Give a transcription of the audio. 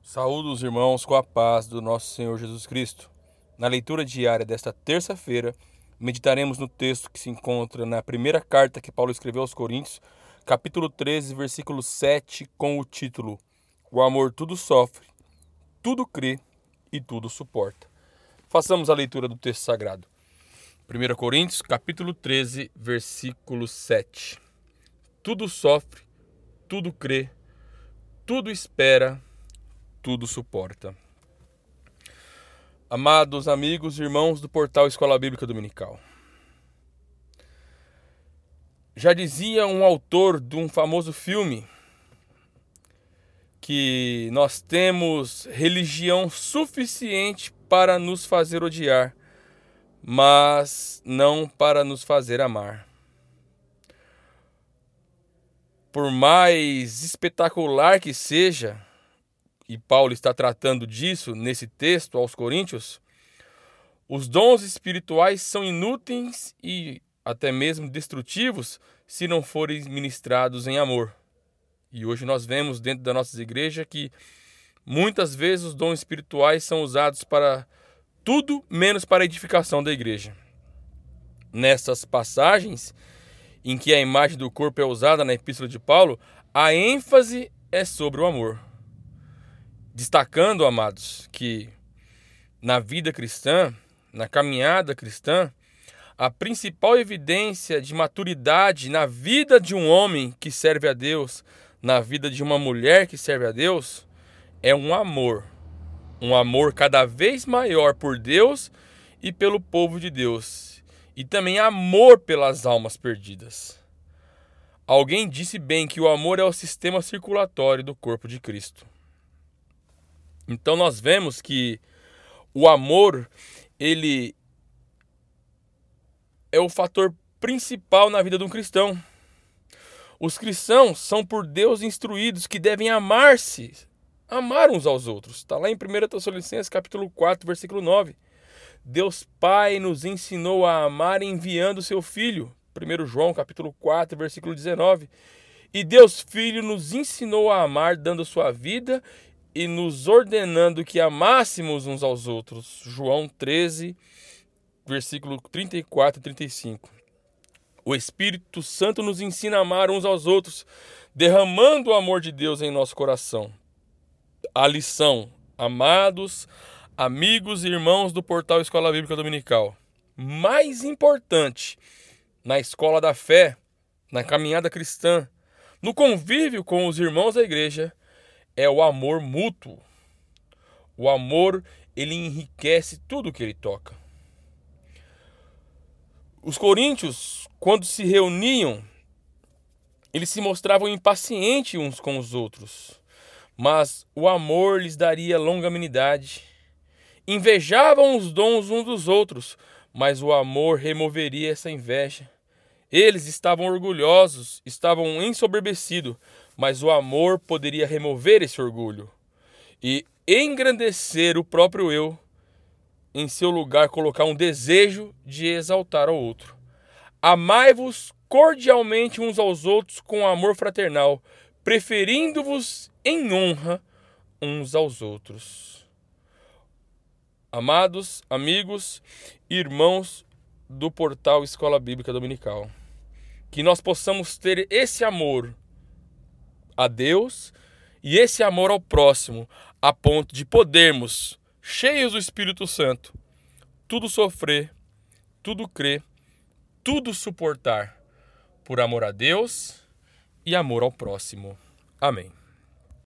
Saúdo os irmãos com a paz do nosso Senhor Jesus Cristo. Na leitura diária desta terça-feira, meditaremos no texto que se encontra na primeira carta que Paulo escreveu aos Coríntios, capítulo 13, versículo 7, com o título: O amor tudo sofre, tudo crê e tudo suporta. Façamos a leitura do texto sagrado. 1 Coríntios, capítulo 13, versículo 7. Tudo sofre, tudo crê, tudo espera, tudo suporta. Amados amigos e irmãos do portal Escola Bíblica Dominical. Já dizia um autor de um famoso filme que nós temos religião suficiente para nos fazer odiar, mas não para nos fazer amar. Por mais espetacular que seja, e Paulo está tratando disso nesse texto aos Coríntios, os dons espirituais são inúteis e até mesmo destrutivos se não forem ministrados em amor. E hoje nós vemos dentro das nossas igrejas que muitas vezes os dons espirituais são usados para tudo menos para a edificação da igreja. Nessas passagens em que a imagem do corpo é usada na epístola de Paulo, a ênfase é sobre o amor. Destacando, amados, que na vida cristã, na caminhada cristã, a principal evidência de maturidade na vida de um homem que serve a Deus, na vida de uma mulher que serve a Deus, é um amor cada vez maior por Deus e pelo povo de Deus, e também amor pelas almas perdidas. Alguém disse bem que o amor é o sistema circulatório do corpo de Cristo. Então nós vemos que o amor, ele é o fator principal na vida de um cristão. Os cristãos são por Deus instruídos que devem amar-se, amar uns aos outros. Está lá em 1 Tessalonicenses capítulo 4, versículo 9. Deus Pai nos ensinou a amar enviando seu Filho. 1 João capítulo 4, versículo 19. E Deus Filho nos ensinou a amar dando sua vida e nos ordenando que amássemos uns aos outros. João 13, versículo 34 e 35. O Espírito Santo nos ensina a amar uns aos outros, derramando o amor de Deus em nosso coração. A lição, amados, amigos e irmãos do portal Escola Bíblica Dominical, mais importante na escola da fé, na caminhada cristã, no convívio com os irmãos da igreja, é o amor mútuo. O amor, ele enriquece tudo que ele toca. Os coríntios, quando se reuniam, eles se mostravam impacientes uns com os outros, mas o amor lhes daria longanimidade. Invejavam os dons uns dos outros, mas o amor removeria essa inveja. Eles estavam orgulhosos, estavam ensoberbecidos, mas o amor poderia remover esse orgulho e engrandecer o próprio eu, em seu lugar colocar um desejo de exaltar ao outro. Amai-vos cordialmente uns aos outros com amor fraternal, preferindo-vos em honra uns aos outros. Amados, amigos, irmãos do portal Escola Bíblica Dominical, que nós possamos ter esse amor a Deus e esse amor ao próximo, a ponto de podermos, cheios do Espírito Santo, tudo sofrer, tudo crer, tudo suportar, por amor a Deus e amor ao próximo. Amém.